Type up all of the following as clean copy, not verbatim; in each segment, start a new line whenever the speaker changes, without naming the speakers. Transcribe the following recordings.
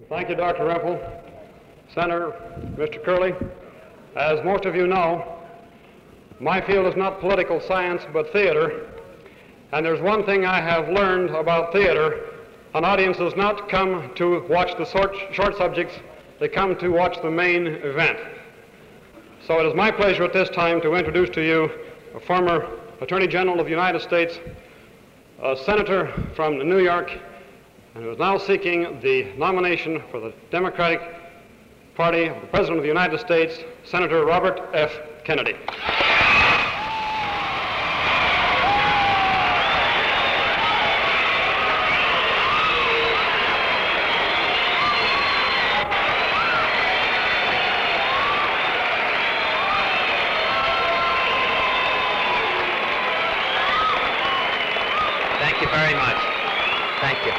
Thank you, Dr. Rempel. Senator, Mr. Curley, as most of you know, my field is not political science but theater, and there's one thing I have learned about theater: an audience does not come to watch the short subjects, they come to watch the main event. So it is my pleasure at this time to introduce to you a former Attorney General of the United States, a senator from New York, and who is now seeking the nomination for the Democratic Party of the President of the United States, Senator Robert F. Kennedy.
Thank you very much. Thank you.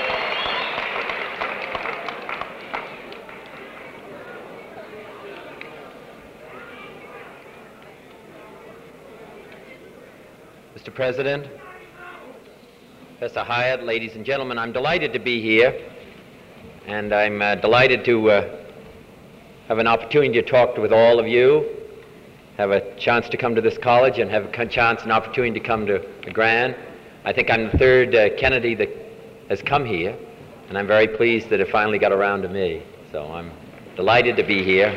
Mr. President, Professor Hyatt, ladies and gentlemen, I'm delighted to be here, and I'm delighted to have an opportunity to talk with all of you, have a chance to come to this college, and have a chance and opportunity to come to LeGrand. I think I'm the third Kennedy that has come here, and I'm very pleased that it finally got around to me. So I'm delighted to be here.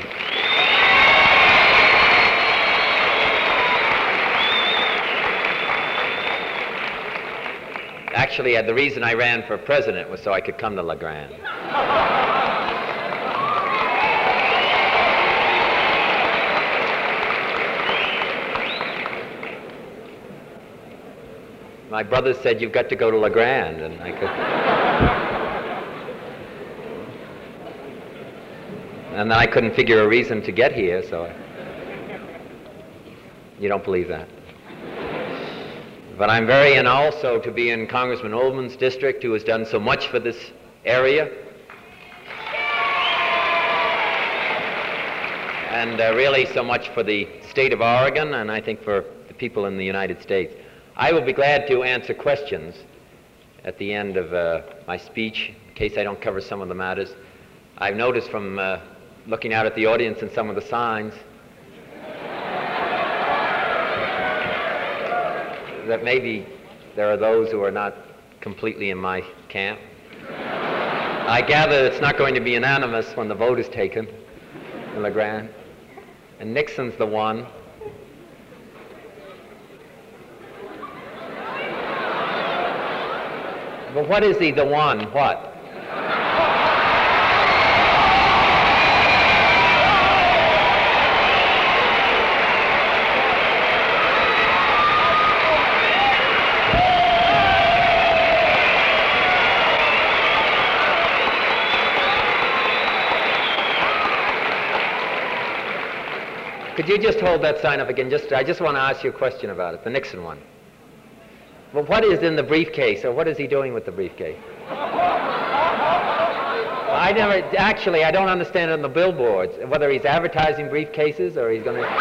Actually, the reason I ran for president was so I could come to LeGrand. My brother said, "You've got to go to LeGrand," and I could. And then I couldn't figure a reason to get here, so. You don't believe that? But I'm very in also to be in Congressman Ullman's district, who has done so much for this area. And really so much for the state of Oregon, and I think for the people in the United States. I will be glad to answer questions at the end of my speech, in case I don't cover some of the matters. I've noticed from looking out at the audience and some of the signs that maybe there are those who are not completely in my camp. I gather it's not going to be unanimous when the vote is taken in LeGrand. And Nixon's the one. But what is he the one? What? Could you just hold that sign up again? I just want to ask you a question about it, the Nixon one. Well, what is in the briefcase, or what is he doing with the briefcase? I don't understand it on the billboards, whether he's advertising briefcases or he's going to...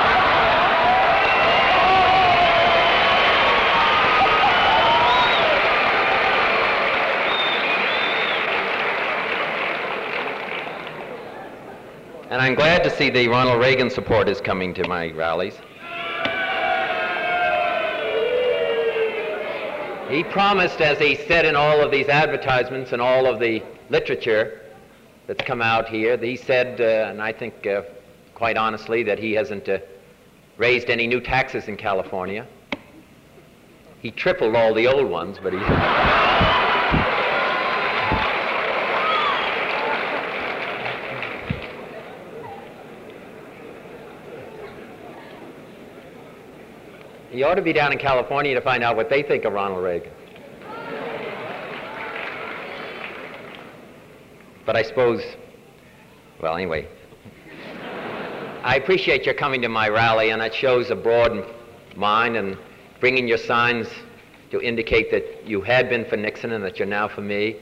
And I'm glad to see the Ronald Reagan supporters coming to my rallies. He promised, as he said in all of these advertisements and all of the literature that's come out here, he said, and I think quite honestly, that he hasn't raised any new taxes in California. He tripled all the old ones, but he... He ought to be down in California to find out what they think of Ronald Reagan. But I suppose, well, anyway, I appreciate your coming to my rally, and it shows a broad mind and bringing your signs to indicate that you had been for Nixon and that you're now for me.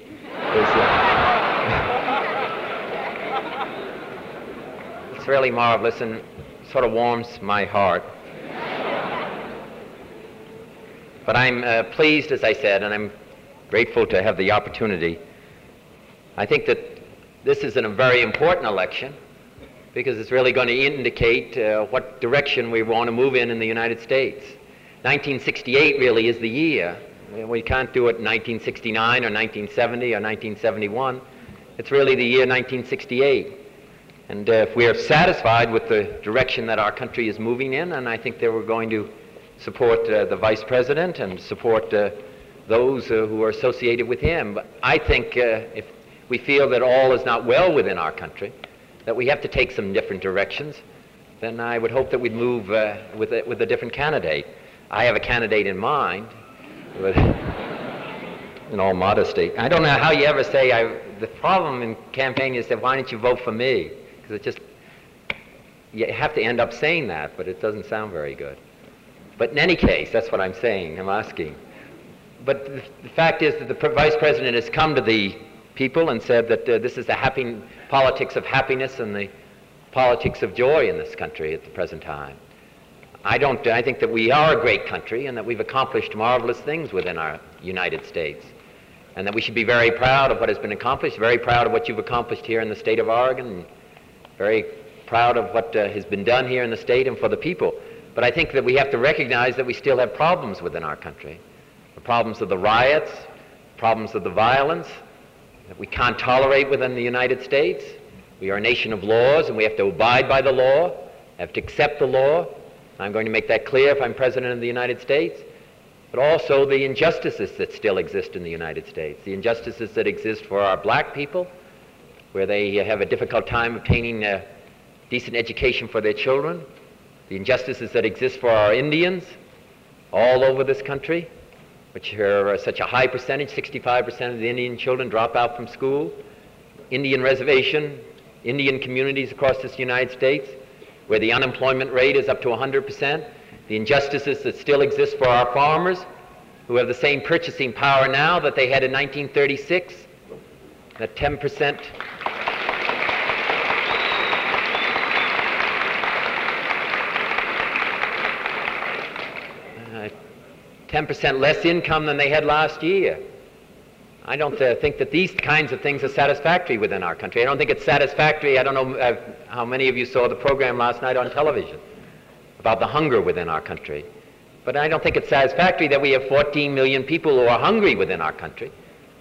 It's really marvelous and sort of warms my heart. But I'm pleased, as I said, and I'm grateful to have the opportunity. I think that this is a very important election because it's really going to indicate what direction we want to move in the United States. 1968 really is the year. We can't do it in 1969 or 1970 or 1971. It's really the year 1968. And if we are satisfied with the direction that our country is moving in, and I think that we're going to support the Vice President and support those who are associated with him. But I think if we feel that all is not well within our country, that we have to take some different directions, then I would hope that we'd move with a different candidate. I have a candidate in mind, but in all modesty. I don't know how you ever say, the problem in campaign is that why don't you vote for me? Because it just, you have to end up saying that, but it doesn't sound very good. But in any case, that's what I'm saying, I'm asking. But the fact is that the Vice President has come to the people and said that this is the politics of happiness and the politics of joy in this country at the present time. I think that we are a great country and that we've accomplished marvelous things within our United States, and that we should be very proud of what has been accomplished, very proud of what you've accomplished here in the state of Oregon, and very proud of what has been done here in the state and for the people. But I think that we have to recognize that we still have problems within our country. The problems of the riots, problems of the violence, that we can't tolerate within the United States. We are a nation of laws, and we have to abide by the law, have to accept the law. I'm going to make that clear if I'm President of the United States. But also the injustices that still exist in the United States, the injustices that exist for our black people, where they have a difficult time obtaining a decent education for their children, the injustices that exist for our Indians all over this country, which are such a high percentage, 65% of the Indian children drop out from school, Indian reservation, Indian communities across this United States, where the unemployment rate is up to 100%, the injustices that still exist for our farmers, who have the same purchasing power now that they had in 1936, that 10%. 10% less income than they had last year. I don't think that these kinds of things are satisfactory within our country. I don't think it's satisfactory. I don't know how many of you saw the program last night on television about the hunger within our country. But I don't think it's satisfactory that we have 14 million people who are hungry within our country.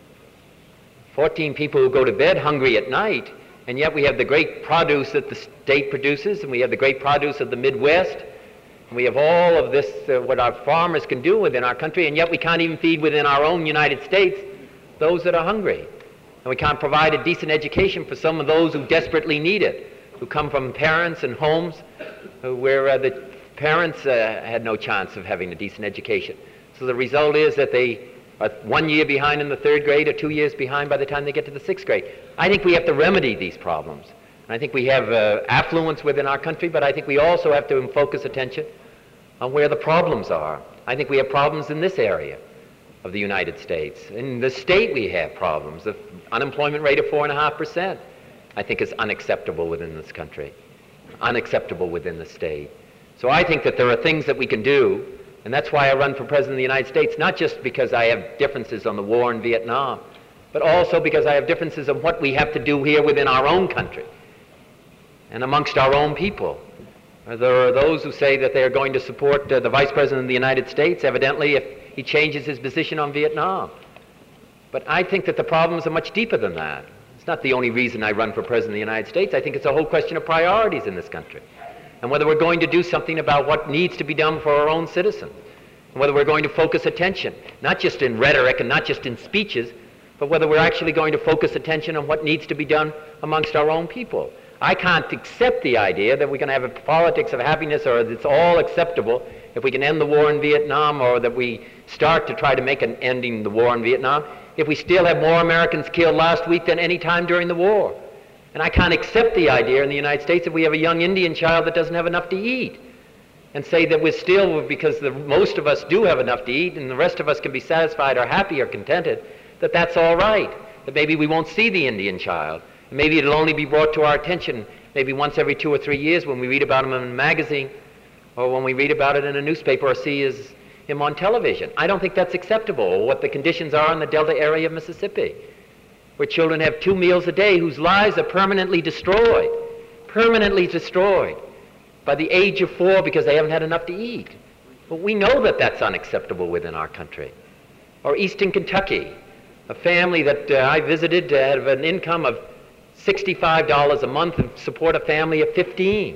14 people who go to bed hungry at night, and yet we have the great produce that the state produces, and we have the great produce of the Midwest, and we have all of this, what our farmers can do within our country, and yet we can't even feed within our own United States those that are hungry. And we can't provide a decent education for some of those who desperately need it, who come from parents and homes where the parents had no chance of having a decent education. So the result is that they are 1 year behind in the 3rd grade or 2 years behind by the time they get to the 6th grade. I think we have to remedy these problems. And I think we have affluence within our country, but I think we also have to focus attention on where the problems are. I think we have problems in this area of the United States. In the state we have problems. The unemployment rate of 4.5%, I think, is unacceptable within this country, unacceptable within the state. So I think that there are things that we can do, and that's why I run for President of the United States, not just because I have differences on the war in Vietnam, but also because I have differences on what we have to do here within our own country and amongst our own people. There are those who say that they are going to support the Vice President of the United States, evidently, if he changes his position on Vietnam. But I think that the problems are much deeper than that. It's not the only reason I run for President of the United States. I think it's a whole question of priorities in this country, and whether we're going to do something about what needs to be done for our own citizens, and whether we're going to focus attention, not just in rhetoric and not just in speeches, but whether we're actually going to focus attention on what needs to be done amongst our own people. I can't accept the idea that we're going to have a politics of happiness, or that it's all acceptable if we can end the war in Vietnam, or that we start to try to make an ending the war in Vietnam, if we still have more Americans killed last week than any time during the war. And I can't accept the idea in the United States if we have a young Indian child that doesn't have enough to eat, and say that we're still, because most of us do have enough to eat and the rest of us can be satisfied or happy or contented, that that's all right, that maybe we won't see the Indian child. Maybe it'll only be brought to our attention maybe once every 2 or 3 years when we read about him in a magazine, or when we read about it in a newspaper, or see him on television. I don't think that's acceptable, or what the conditions are in the Delta area of Mississippi. where children have 2 meals a day, whose lives are permanently destroyed by the age of 4 because they haven't had enough to eat. But we know that that's unacceptable within our country. Or Eastern Kentucky, a family that I visited had an income of $65 a month and support a family of 15.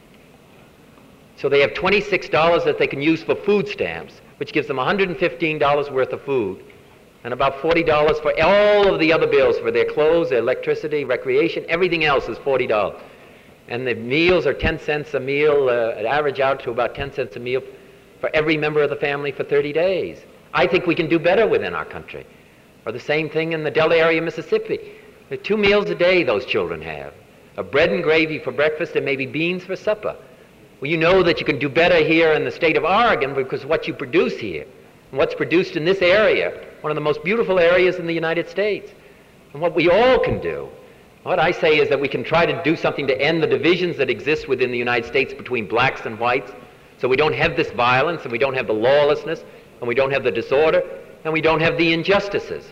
So they have $26 that they can use for food stamps, which gives them $115 worth of food, and about $40 for all of the other bills, for their clothes, their electricity, recreation, everything else is $40. And the meals are 10 cents a meal, average out to about 10 cents a meal for every member of the family for 30 days. I think we can do better within our country. Or the same thing in the Delta area of Mississippi. There are 2 meals a day those children have. A bread and gravy for breakfast and maybe beans for supper. Well, you know that you can do better here in the state of Oregon because what you produce here, and what's produced in this area, one of the most beautiful areas in the United States. And what we all can do, what I say is that we can try to do something to end the divisions that exist within the United States between blacks and whites, so we don't have this violence, and we don't have the lawlessness, and we don't have the disorder, and we don't have the injustices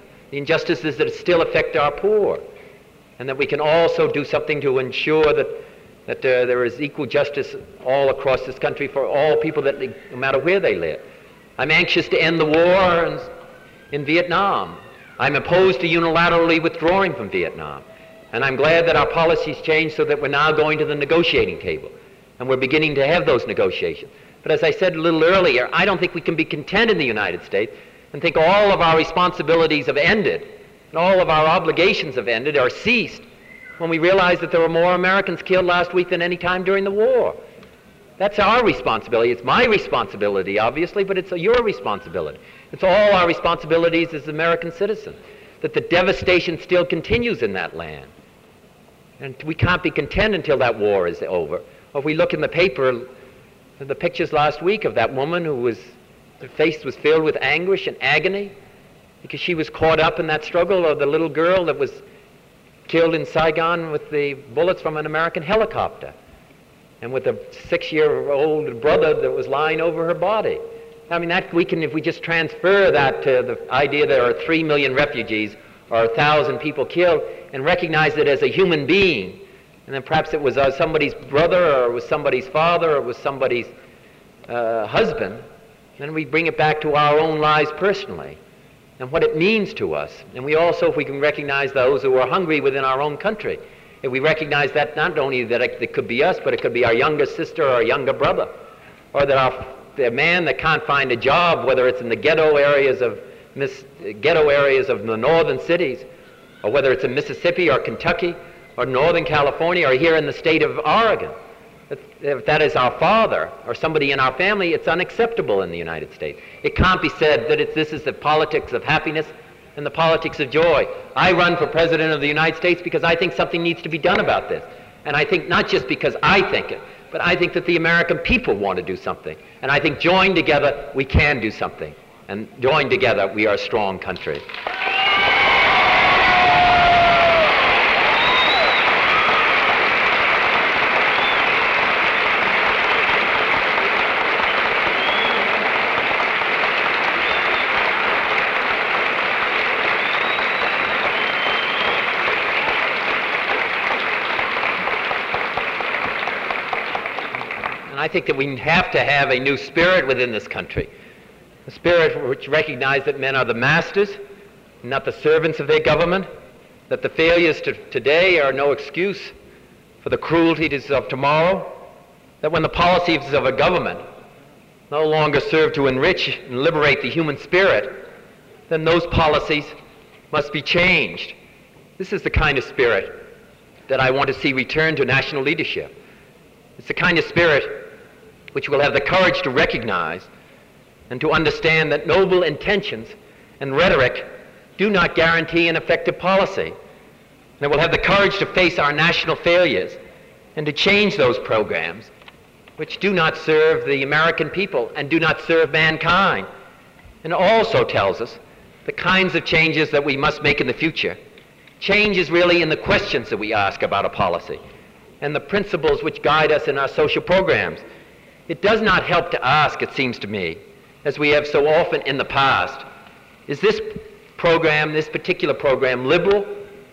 that still affect our poor. And that we can also do something to ensure that there is equal justice all across this country for all people, no matter where they live. I'm anxious to end the war in Vietnam. I'm opposed to unilaterally withdrawing from Vietnam. And I'm glad that our policies changed so that we're now going to the negotiating table. And we're beginning to have those negotiations. But as I said a little earlier, I don't think we can be content in the United States and think all of our responsibilities have ended and all of our obligations have ended or ceased when we realize that there were more Americans killed last week than any time during the war. That's our responsibility. It's my responsibility, obviously, but it's your responsibility. It's all our responsibilities as American citizens, that the devastation still continues in that land. And we can't be content until that war is over. Or if we look in the paper, the pictures last week of that woman her face was filled with anguish and agony because she was caught up in that struggle, of the little girl that was killed in Saigon with the bullets from an American helicopter, and with a 6-year-old brother that was lying over her body. I mean, if we just transfer that to the idea there are 3 million refugees or 1,000 people killed, and recognize it as a human being, and then perhaps it was somebody's brother, or it was somebody's father, or it was somebody's husband, then we bring it back to our own lives personally and what it means to us. And we also, if we can recognize those who are hungry within our own country, if we recognize that not only that it could be us, but it could be our younger sister or our younger brother, or that the man that can't find a job, whether it's in the ghetto areas of the northern cities, or whether it's in Mississippi or Kentucky or Northern California or here in the state of Oregon, if that is our father or somebody in our family, it's unacceptable in the United States. It can't be said that this is the politics of happiness and the politics of joy. I run for President of the United States because I think something needs to be done about this. And I think not just because I think it, but I think that the American people want to do something. And I think joined together, we can do something. And joined together, we are a strong country. I think that we have to have a new spirit within this country, a spirit which recognizes that men are the masters, not the servants of their government, that the failures today are no excuse for the cruelties of tomorrow, that when the policies of a government no longer serve to enrich and liberate the human spirit, then those policies must be changed. This is the kind of spirit that I want to see return to national leadership. It's the kind of spirit which will have the courage to recognize and to understand that noble intentions and rhetoric do not guarantee an effective policy. And it will have the courage to face our national failures and to change those programs which do not serve the American people and do not serve mankind. And it also tells us the kinds of changes that we must make in the future. Change is really in the questions that we ask about a policy and the principles which guide us in our social programs. It does not help to ask, it seems to me, as we have so often in the past, is this program, this particular program, liberal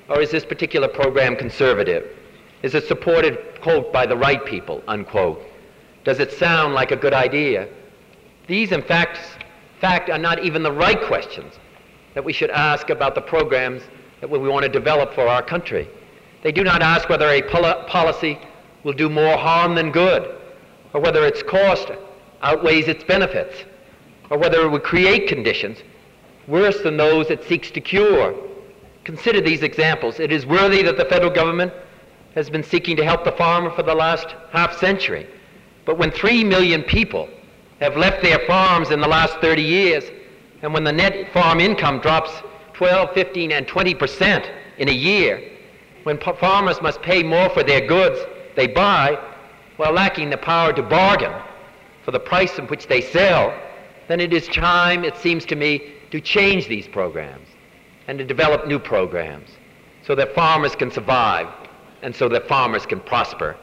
Or is this particular program conservative? Is it supported, quote, by the right people, unquote? Does it sound like a good idea? These, in fact, are not even the right questions that we should ask about the programs that we want to develop for our country. They do not ask whether a policy will do more harm than good, or whether its cost outweighs its benefits, or whether it would create conditions worse than those it seeks to cure. Consider these examples. It is worthy that the federal government has been seeking to help the farmer for the last half-century. But when 3 million people have left their farms in the last 30 years, and when the net farm income drops 12, 15, and 20% in a year, when farmers must pay more for their goods they buy while lacking the power to bargain for the price in which they sell, then it is time, it seems to me, to change these programs and to develop new programs so that farmers can survive and so that farmers can prosper.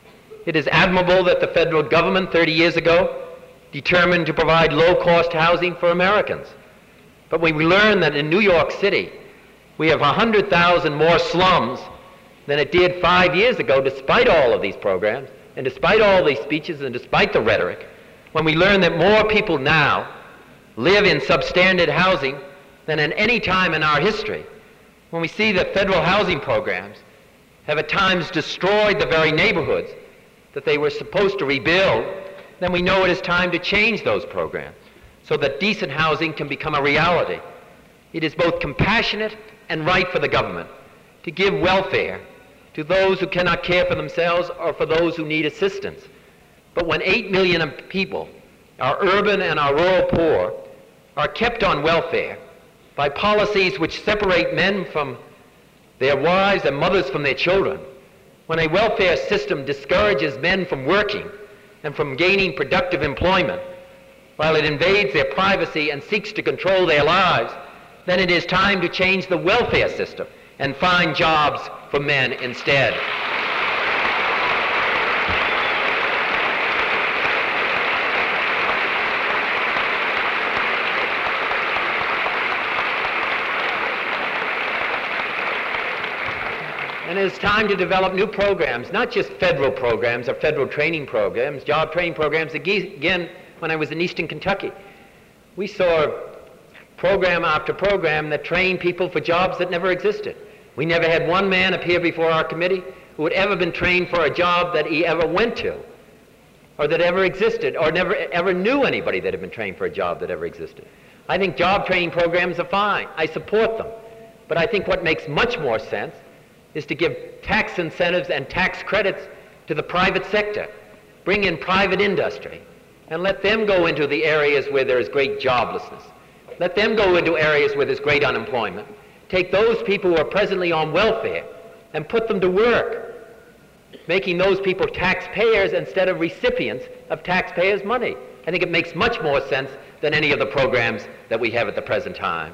It is admirable that the federal government 30 years ago determined to provide low-cost housing for Americans. But when we learn that in New York City we have 100,000 more slums than it did 5 years ago, despite all of these programs, and despite all these speeches, and despite the rhetoric, when we learn that more people now live in substandard housing than at any time in our history, when we see that federal housing programs have at times destroyed the very neighborhoods that they were supposed to rebuild, then we know it is time to change those programs so that decent housing can become a reality. It is both compassionate and right for the government to give welfare to those who cannot care for themselves or for those who need assistance. But when 8 million people, our urban and our rural poor, are kept on welfare by policies which separate men from their wives and mothers from their children, when a welfare system discourages men from working and from gaining productive employment, while it invades their privacy and seeks to control their lives, then it is time to change the welfare system and find jobs for men instead. And it's time to develop new programs, not just federal programs or federal training programs, job training programs. Again, when I was in Eastern Kentucky, we saw program after program that trained people for jobs that never existed. We never had one man appear before our committee who had ever been trained for a job that he ever went to, or that ever existed, or never ever knew anybody that had been trained for a job that ever existed. I think job training programs are fine. I support them. But I think what makes much more sense is to give tax incentives and tax credits to the private sector, bring in private industry, and let them go into the areas where there is great joblessness. Let them go into areas where there's great unemployment. Take those people who are presently on welfare and put them to work, making those people taxpayers instead of recipients of taxpayers' money. I think it makes much more sense than any of the programs that we have at the present time.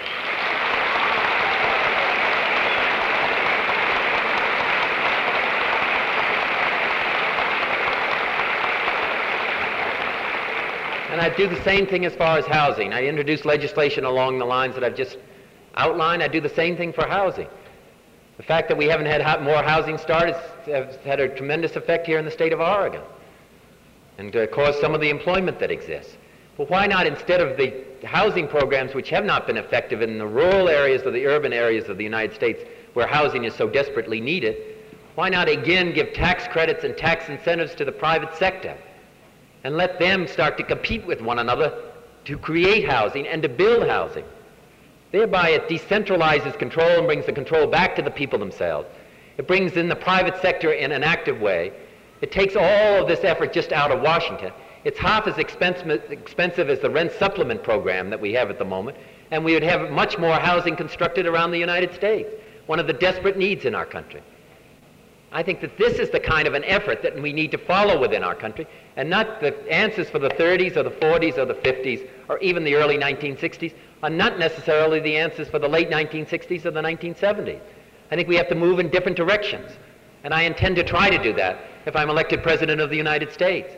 And I do the same thing as far as housing. I introduce legislation along the lines that I've just outlined. I do the same thing for housing. The fact that we haven't had more housing started has had a tremendous effect here in the state of Oregon and caused some of the employment that exists. But why not, instead of the housing programs which have not been effective in the rural areas or the urban areas of the United States where housing is so desperately needed, why not again give tax credits and tax incentives to the private sector and let them start to compete with one another to create housing and to build housing? Thereby it decentralizes control and brings the control back to the people themselves. It brings in the private sector in an active way. It takes all of this effort just out of Washington. It's half as expensive as the rent supplement program that we have at the moment, and we would have much more housing constructed around the United States, one of the desperate needs in our country. I think that this is the kind of an effort that we need to follow within our country, and not the answers for the 30s or the 40s or the 50s or even the early 1960s are not necessarily the answers for the late 1960s or the 1970s. I think we have to move in different directions, and I intend to try to do that if I'm elected President of the United States.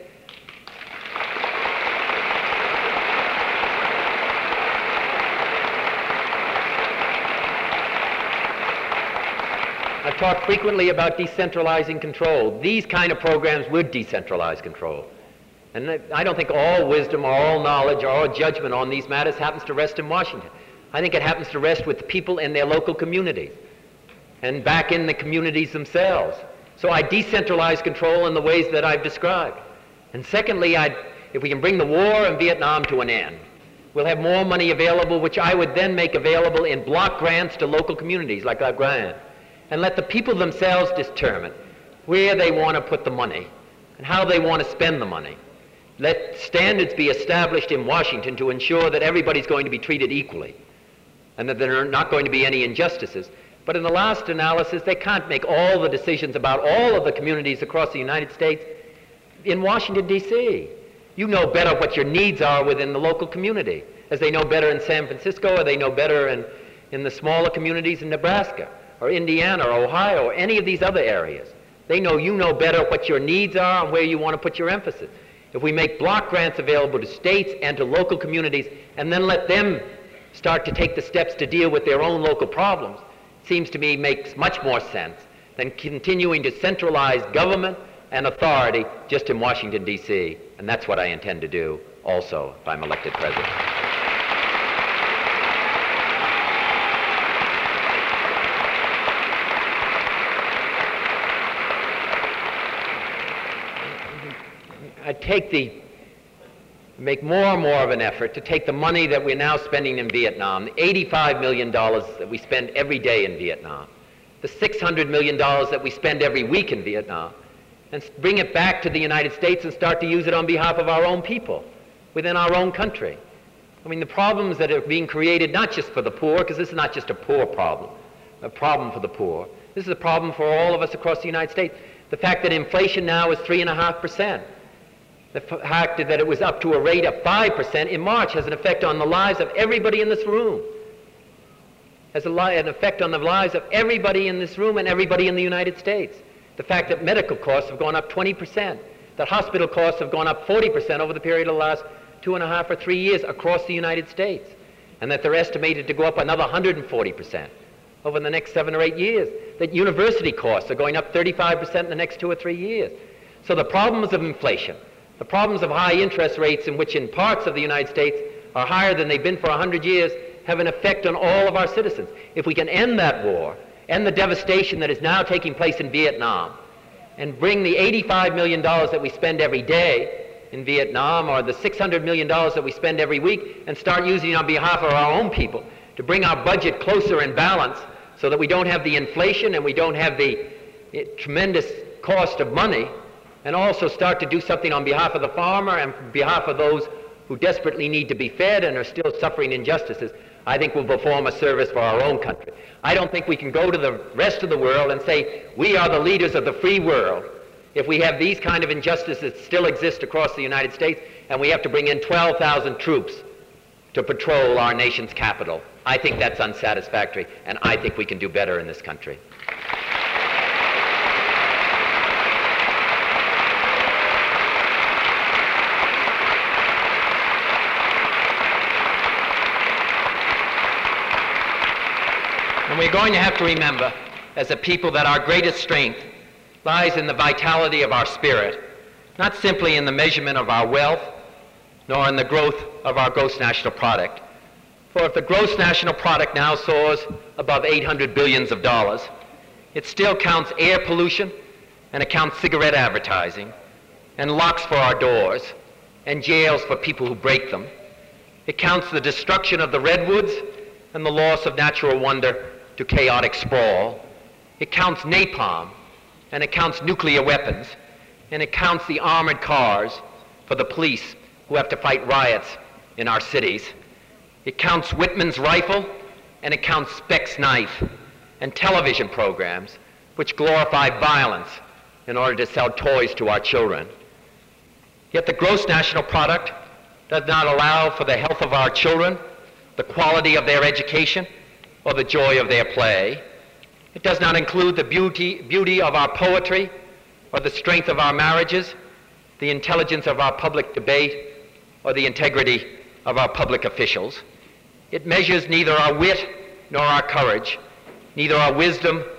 talk frequently about decentralizing control. These kind of programs would decentralize control. And I don't think all wisdom or all knowledge or all judgment on these matters happens to rest in Washington. I think it happens to rest with the people in their local communities and back in the communities themselves. So I decentralize control in the ways that I've described. And secondly, if we can bring the war in Vietnam to an end, we'll have more money available, which I would then make available in block grants to local communities like La Grande, and let the people themselves determine where they want to put the money and how they want to spend the money. Let standards be established in Washington to ensure that everybody's going to be treated equally and that there are not going to be any injustices. But in the last analysis, they can't make all the decisions about all of the communities across the United States in Washington, D.C. You know better what your needs are within the local community, as they know better in San Francisco, or they know better in the smaller communities in Nebraska, or Indiana, or Ohio, or any of these other areas. You know better what your needs are and where you want to put your emphasis. If we make block grants available to states and to local communities, and then let them start to take the steps to deal with their own local problems, seems to me makes much more sense than continuing to centralize government and authority just in Washington, D.C. And that's what I intend to do also if I'm elected president. Make more and more of an effort to take the money that we're now spending in Vietnam, the $85 million that we spend every day in Vietnam, the $600 million that we spend every week in Vietnam, and bring it back to the United States and start to use it on behalf of our own people within our own country. I mean, the problems that are being created, not just for the poor, because this is not just a poor problem, a problem for the poor. This is a problem for all of us across the United States. The fact that inflation now is 3.5%. The fact that it was up to a rate of 5% in March has an effect on the lives of everybody in this room. Has an effect on the lives of everybody in this room and everybody in the United States. The fact that medical costs have gone up 20%, that hospital costs have gone up 40% over the period of the last 2.5 or 3 years across the United States, and that they're estimated to go up another 140% over the next 7 or 8 years, that university costs are going up 35% in the next 2 or 3 years. So the problems of inflation, the problems of high interest rates, in which in parts of the United States are higher than they've been for 100 years, have an effect on all of our citizens. If we can end that war, end the devastation that is now taking place in Vietnam, and bring the $85 million that we spend every day in Vietnam, or the $600 million that we spend every week, and start using it on behalf of our own people to bring our budget closer in balance so that we don't have the inflation and we don't have the tremendous cost of money, and also start to do something on behalf of the farmer and on behalf of those who desperately need to be fed and are still suffering injustices, I think will perform a service for our own country. I don't think we can go to the rest of the world and say, we are the leaders of the free world, if we have these kind of injustices that still exist across the United States, and we have to bring in 12,000 troops to patrol our nation's capital. I think that's unsatisfactory, and I think we can do better in this country. And we're going to have to remember, as a people, that our greatest strength lies in the vitality of our spirit, not simply in the measurement of our wealth, nor in the growth of our gross national product. For if the gross national product now soars above $800 billion, it still counts air pollution, and it counts cigarette advertising, and locks for our doors, and jails for people who break them. It counts the destruction of the redwoods and the loss of natural wonder to chaotic sprawl. It counts napalm, and it counts nuclear weapons, and it counts the armored cars for the police who have to fight riots in our cities. It counts Whitman's rifle, and it counts Speck's knife, and television programs which glorify violence in order to sell toys to our children. Yet the gross national product does not allow for the health of our children, the quality of their education, or the joy of their play. It does not include the beauty of our poetry, or the strength of our marriages, the intelligence of our public debate, or the integrity of our public officials. It measures neither our wit nor our courage, neither our wisdom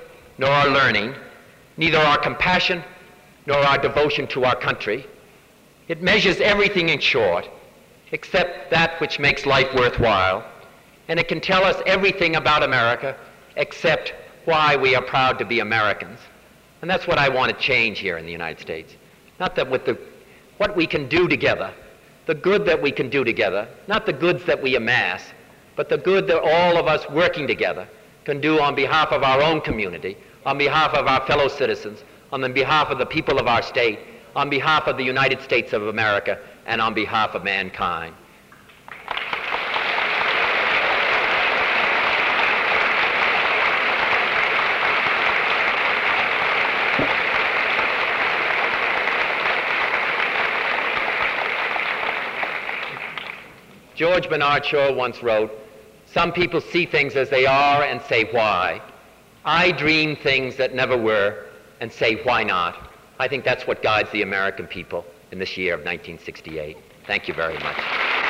nor our learning, neither our compassion nor our devotion to our country. It measures everything in short, except that which makes life worthwhile, and it can tell us everything about America, except why we are proud to be Americans. And that's what I want to change here in the United States. Not that with what we can do together, the good that we can do together, not the goods that we amass, but the good that all of us working together can do on behalf of our own community, on behalf of our fellow citizens, on the behalf of the people of our state, on behalf of the United States of America, and on behalf of mankind. George Bernard Shaw once wrote, "Some people see things as they are and say, why? I dream things that never were and say, why not?" I think that's what guides the American people in this year of 1968. Thank you very much.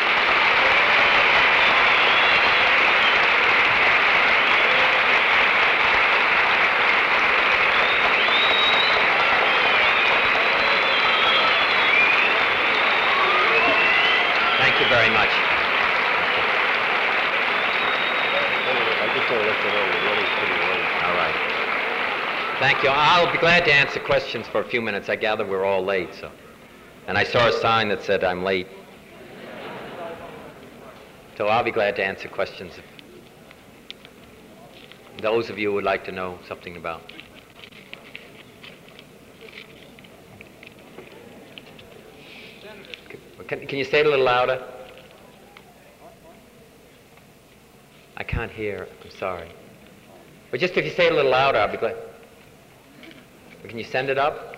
Thank you very much. All right. Thank you. I'll be glad to answer questions for a few minutes. I gather we're all late, so. And I saw a sign that said I'm late. So I'll be glad to answer questions if those of you would like to know something about. Can you say it a little louder? I can't hear. I'm sorry. But just if you say it a little louder, I'll be glad. Can you send it up?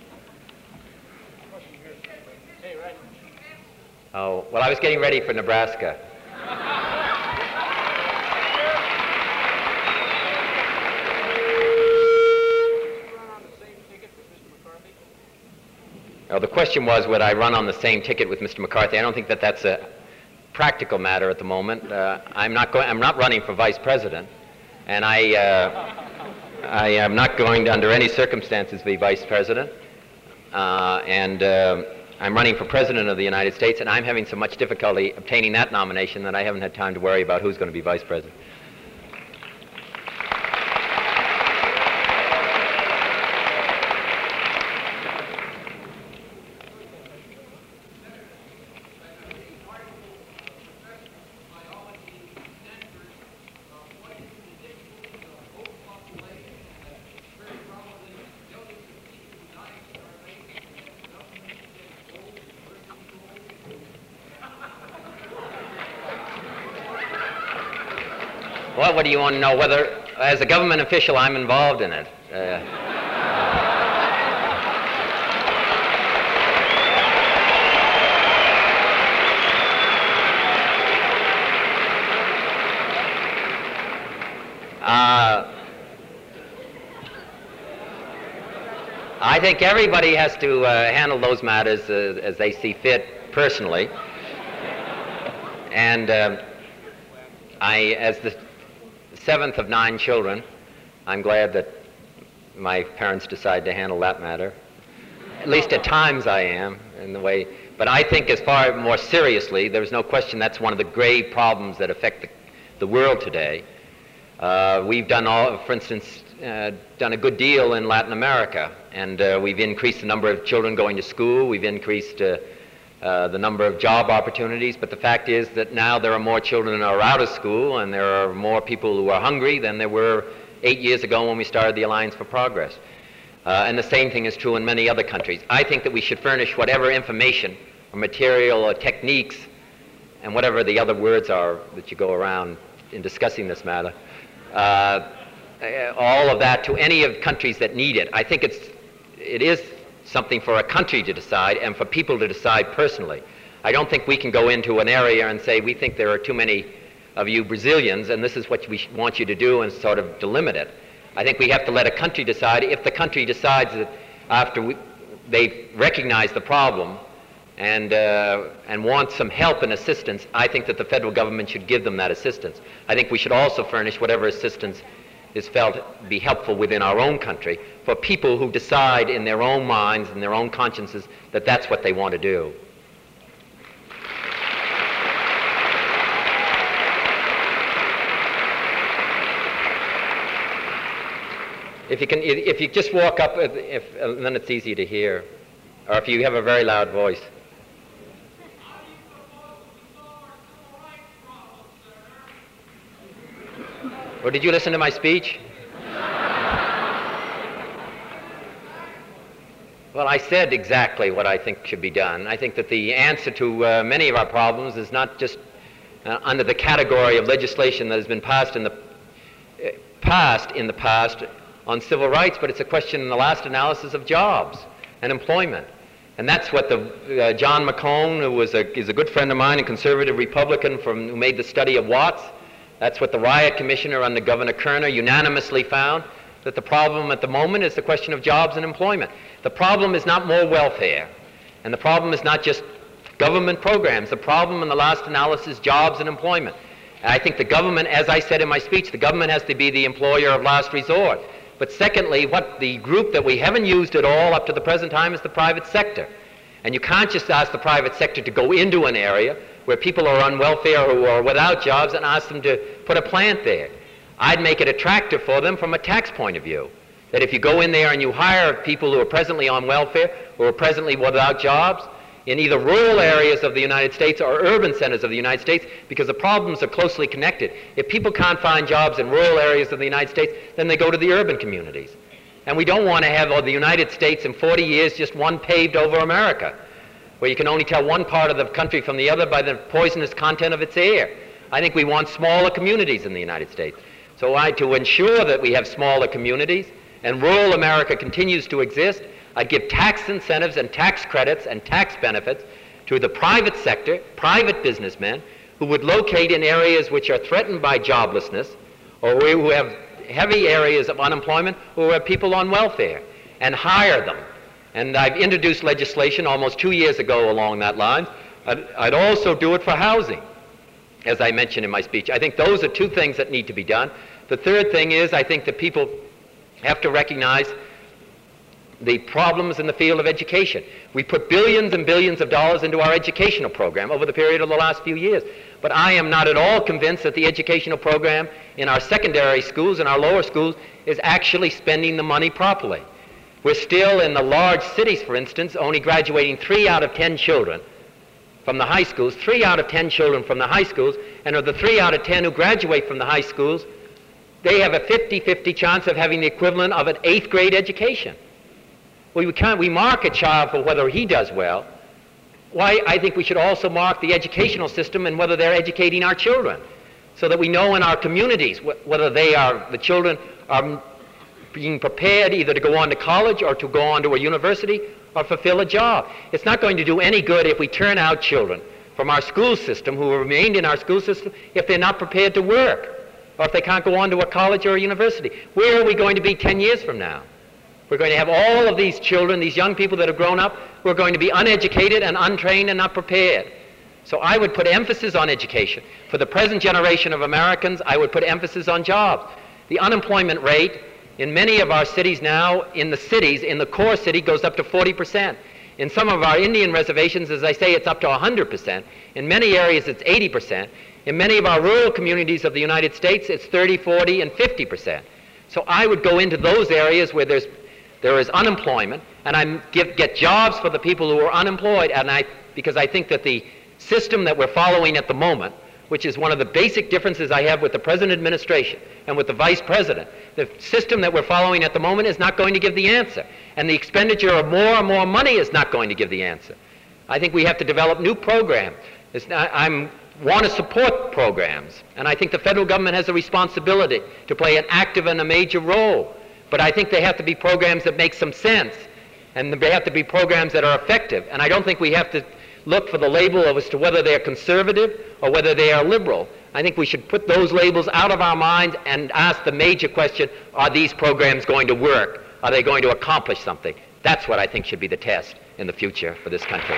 Oh, well, I was getting ready for Nebraska. Oh, the question was, would I run on the same ticket with Mr. McCarthy? I don't think that that's a practical matter at the moment. I'm not running for vice president, and I am not going to, under any circumstances, be vice president. I'm running for president of the United States, and I'm having so much difficulty obtaining that nomination that I haven't had time to worry about who's going to be vice president. Well, what do you want to know? Whether, as a government official, I'm involved in it. I think everybody has to handle those matters as they see fit personally. And as the seventh of 9 children, I'm glad that my parents decided to handle that matter. At least at times I am, in the way. But I think as far more seriously, there's no question that's one of the grave problems that affect the world today. We've done for instance, done a good deal in Latin America, and we've increased the number of children going to school. We've increased the number of job opportunities, but the fact is that now there are more children who are out of school, and there are more people who are hungry than there were 8 years ago when we started the Alliance for Progress. And the same thing is true in many other countries. I think that we should furnish whatever information or material or techniques and whatever the other words are that you go around in discussing this matter, all of that to any of countries that need it. I think it is something for a country to decide and for people to decide personally. I don't think we can go into an area and say, we think there are too many of you Brazilians and this is what we want you to do, and sort of delimit it. I think we have to let a country decide. If the country decides that after they've recognized the problem and want some help and assistance, I think that the federal government should give them that assistance. I think we should also furnish whatever assistance is felt to be helpful within our own country for people who decide in their own minds and their own consciences that that's what they want to do. If you just walk up, then it's easy to hear, or if you have a very loud voice. Or did you listen to my speech? Well, I said exactly what I think should be done. I think that the answer to many of our problems is not just under the category of legislation that has been passed in the past on civil rights, but it's a question in the last analysis of jobs and employment. And that's what John McCone, who is a good friend of mine, a conservative Republican who made the study of Watts, that's what the Riot Commissioner under Governor Kerner unanimously found, that the problem at the moment is the question of jobs and employment. The problem is not more welfare, and the problem is not just government programs. The problem in the last analysis is jobs and employment. And I think the government, as I said in my speech, the government has to be the employer of last resort. But secondly, what the group that we haven't used at all up to the present time is the private sector. And you can't just ask the private sector to go into an area where people are on welfare who are without jobs and ask them to put a plant there. I'd make it attractive for them from a tax point of view. That if you go in there and you hire people who are presently on welfare, who are presently without jobs, in either rural areas of the United States or urban centers of the United States, because the problems are closely connected. If people can't find jobs in rural areas of the United States, then they go to the urban communities. And we don't want to have the United States in 40 years just one paved over America, where you can only tell one part of the country from the other by the poisonous content of its air. I think we want smaller communities in the United States. So to ensure that we have smaller communities and rural America continues to exist, I'd give tax incentives and tax credits and tax benefits to the private sector, private businessmen, who would locate in areas which are threatened by joblessness or who have heavy areas of unemployment or who have people on welfare, and hire them. And I've introduced legislation almost 2 years ago along that line. I'd also do it for housing, as I mentioned in my speech. I think those are two things that need to be done. The third thing is I think that people have to recognize the problems in the field of education. We put billions and billions of dollars into our educational program over the period of the last few years. But I am not at all convinced that the educational program in our secondary schools and our lower schools is actually spending the money properly. We're still in the large cities, for instance, only graduating 3 out of 10 children from the high schools, 3 out of 10 children from the high schools, and of the 3 out of 10 who graduate from the high schools, they have a 50-50 chance of having the equivalent of an 8th grade education. We mark a child for whether he does well. Why, I think we should also mark the educational system and whether they're educating our children, so that we know in our communities whether the children are being prepared either to go on to college or to go on to a university or fulfill a job. It's not going to do any good if we turn out children from our school system who have remained in our school system if they're not prepared to work, or if they can't go on to a college or a university. Where are we going to be 10 years from now? We're going to have all of these children, these young people that have grown up, who are going to be uneducated and untrained and not prepared. So I would put emphasis on education. For the present generation of Americans, I would put emphasis on jobs. The unemployment rate in many of our cities now, in the core city, goes up to 40%. In some of our Indian reservations, as I say, it's up to 100%. In many areas, it's 80%. In many of our rural communities of the United States, it's 30, 40, and 50%. So I would go into those areas where there is unemployment, and get jobs for the people who are unemployed, because I think that the system that we're following at the moment, which is one of the basic differences I have with the present administration and with the vice president, the system that we're following at the moment is not going to give the answer, and the expenditure of more and more money is not going to give the answer. I think we have to develop new programs. I want to support programs, and I think the federal government has a responsibility to play an active and a major role. But I think they have to be programs that make some sense, and they have to be programs that are effective. And I don't think we have to look for the label as to whether they're conservative or whether they are liberal. I think we should put those labels out of our minds and ask the major question, are these programs going to work? Are they going to accomplish something? That's what I think should be the test in the future for this country.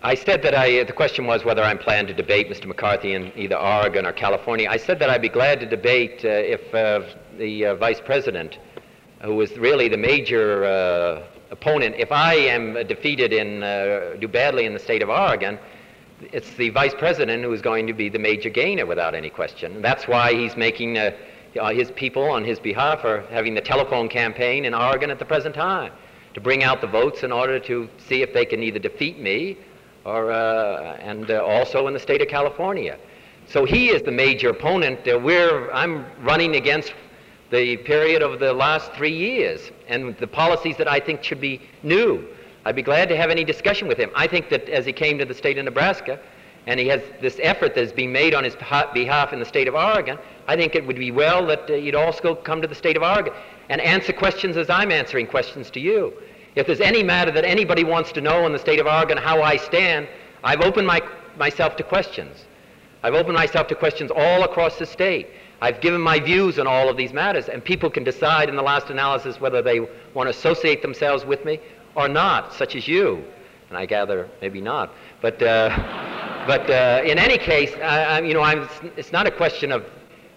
I said that the question was whether I'm planning to debate Mr. McCarthy in either Oregon or California. I said that I'd be glad to debate if the Vice President, who is really the major opponent, if I am defeated and do badly in the state of Oregon, it's the Vice President who is going to be the major gainer without any question. And that's why he's making his people on his behalf are having the telephone campaign in Oregon at the present time to bring out the votes in order to see if they can either defeat me or and also in the state of California. So he is the major opponent. I'm running against the period of the last 3 years and the policies that I think should be new. I'd be glad to have any discussion with him. I think that as he came to the state of Nebraska and he has this effort that is being made on his behalf in the state of Oregon, I think it would be well that he'd also come to the state of Oregon and answer questions as I'm answering questions to you. If there's any matter that anybody wants to know in the state of Oregon how I stand, I've opened myself to questions. I've opened myself to questions all across the state. I've given my views on all of these matters, and people can decide in the last analysis whether they want to associate themselves with me or not, such as you. And I gather maybe not. But in any case, it's not a question of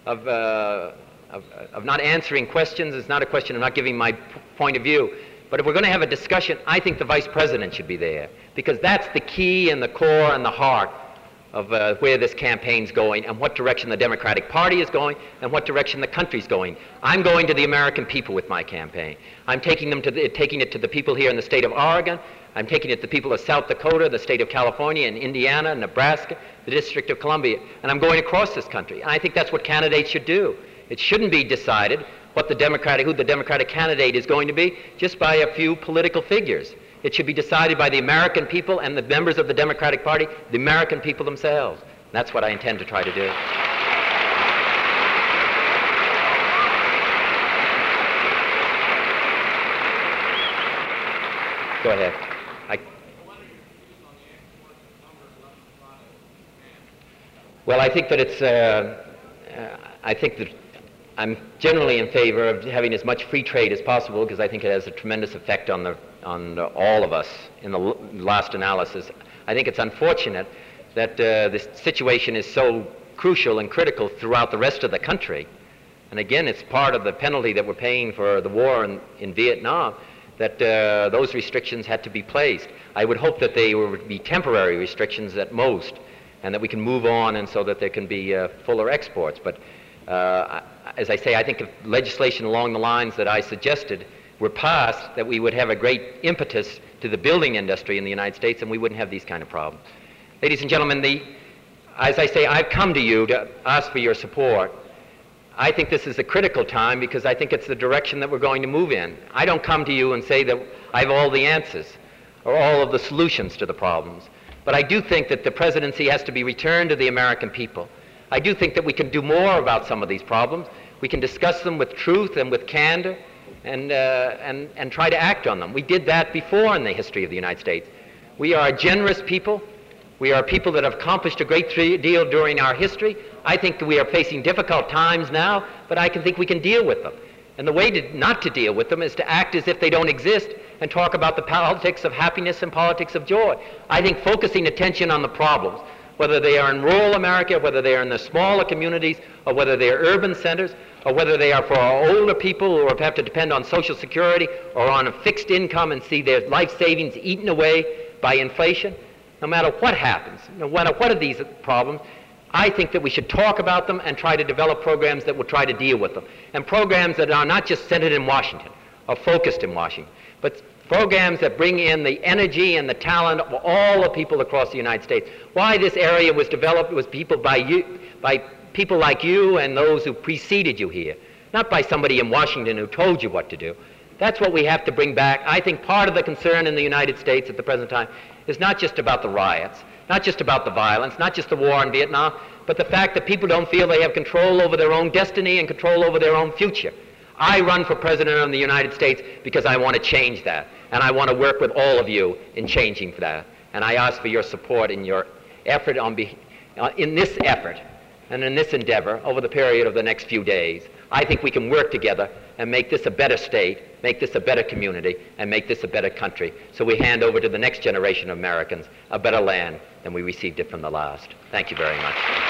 not answering questions. It's not a question of not giving my point of view. But if we're going to have a discussion, I think the Vice President should be there, because that's the key and the core and the heart of where this campaign's going and what direction the Democratic Party is going and what direction the country's going. I'm going to the American people with my campaign. I'm taking it to the people here in the state of Oregon. I'm taking it to the people of South Dakota, the state of California, and Indiana, Nebraska, the District of Columbia. And I'm going across this country. And I think that's what candidates should do. It shouldn't be decided who the Democratic candidate is going to be just by a few political figures. It should be decided by the American people and the members of the Democratic Party, the American people themselves. That's what I intend to try to do. Go ahead. Well, I think that I'm generally in favor of having as much free trade as possible, because I think it has a tremendous effect on all of us in the last analysis. I think it's unfortunate that this situation is so crucial and critical throughout the rest of the country. And again, it's part of the penalty that we're paying for the war in Vietnam, that those restrictions had to be placed. I would hope that they would be temporary restrictions at most, and that we can move on and so that there can be fuller exports. But as I say, I think if legislation along the lines that I suggested were passed, that we would have a great impetus to the building industry in the United States, and we wouldn't have these kind of problems. Ladies and gentlemen, as I say, I've come to you to ask for your support. I think this is a critical time because I think it's the direction that we're going to move in. I don't come to you and say that I have all the answers or all of the solutions to the problems. But I do think that the presidency has to be returned to the American people. I do think that we can do more about some of these problems. We can discuss them with truth and with candor and try to act on them. We did that before in the history of the United States. We are a generous people. We are people that have accomplished a great deal during our history. I think that we are facing difficult times now, but I think we can deal with them. And the way not to deal with them is to act as if they don't exist and talk about the politics of happiness and politics of joy. I think focusing attention on the problems, whether they are in rural America, whether they are in the smaller communities, or whether they are urban centers, or whether they are for our older people who have to depend on Social Security or on a fixed income and see their life savings eaten away by inflation. No matter what happens, no matter what are these problems, I think that we should talk about them and try to develop programs that will try to deal with them. And programs that are not just centered in Washington or focused in Washington, but programs that bring in the energy and the talent of all the people across the United States. Why this area was developed was by people like you and those who preceded you here, not by somebody in Washington who told you what to do. That's what we have to bring back. I think part of the concern in the United States at the present time is not just about the riots, not just about the violence, not just the war in Vietnam, but the fact that people don't feel they have control over their own destiny and control over their own future. I run for President of the United States because I want to change that, and I want to work with all of you in changing that. And I ask for your support in your effort in this effort and in this endeavor over the period of the next few days. I think we can work together and make this a better state, make this a better community, and make this a better country, so we hand over to the next generation of Americans a better land than we received it from the last. Thank you very much.